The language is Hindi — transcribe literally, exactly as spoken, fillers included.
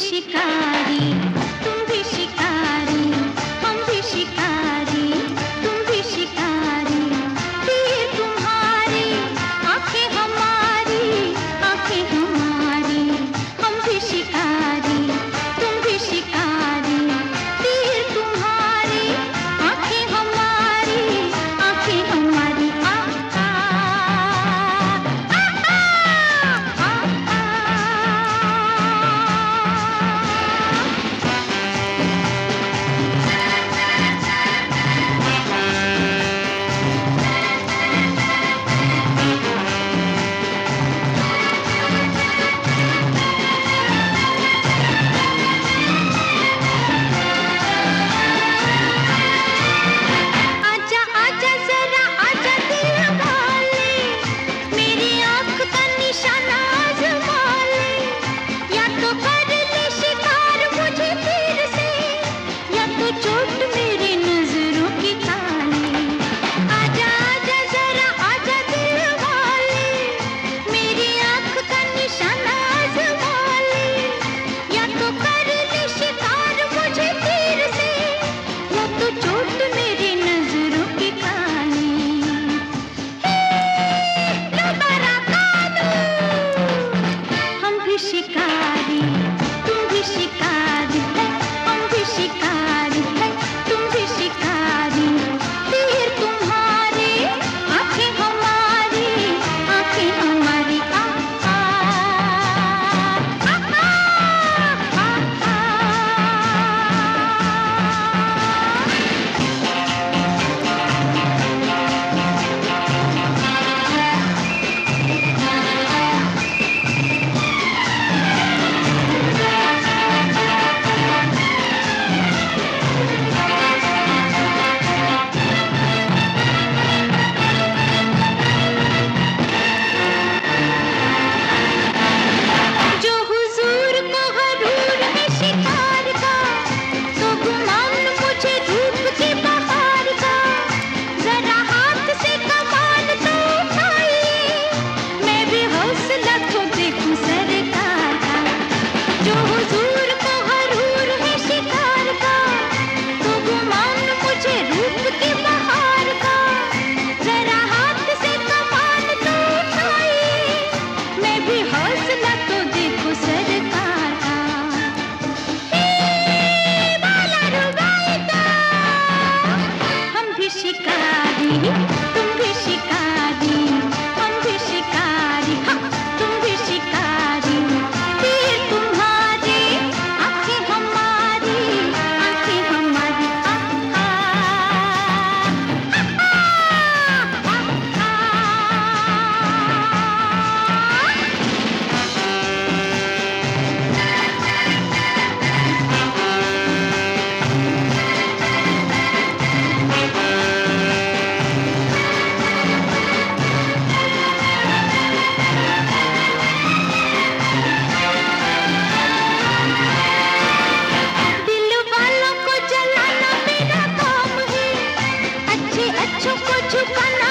शिकारी, तुम भी शिकारी, हम भी शिकारी, तुम भी शिकारी। तीर तुम्हारी, आंखें हमारी, आंखें हमारी, हम भी शिकारी, तुम भी शिकारी। तीर तुम्हारी, आंखें हमारी, आंखें हमारी। आ आ आ आ आ आजा आजा जरा आजा दिल वाले, मेरी आँख का निशाना आज़मा ले। या तो कर ले शिकार मुझे तीर से, या तो चोट मेरी नजरों की ताले। आजा आजा जरा आजा दिल वाले, मेरी आँख का निशाना आज़मा ले। या तो कर ले शिकार मुझे तीर से, या तो चोट मेरी नजरों की काली। दोबारा कानू, हम भी शिकारी, तुम भी शिकारी है, हम भी शिकारी है, तुम भी शिकारी। तीर तुम्हारे, आंखें हमारी, आंखें हमारी। आ आ आ आ आ आ। जो हुजूर को गरूर है शिकार का, तो गुमान मुझे धूप की बहार का। जरा हाथ से कमान तो उठाइए, मैं भी हौसला तो देखूं सरकार का। जो हुजूर को गरूर है शिकार का, तो गुमान मुझे धूप की बहार का। जरा हाथ से कमान तो उठाइए, मैं भी हौसला तो देखूं सरकार का। हे वाला रुबाइया, हम भी शिकारी, तुम भी शिकारी, हम भी शिकारी, हाँ, तुम भी शिकारी। तीर तुम्हारी, आंखें हमारी, आंखें हमारी। आ आ आ आ आ। दिल वालों को जलाना मेरा काम है, अच्छे अच्छों को झुकाना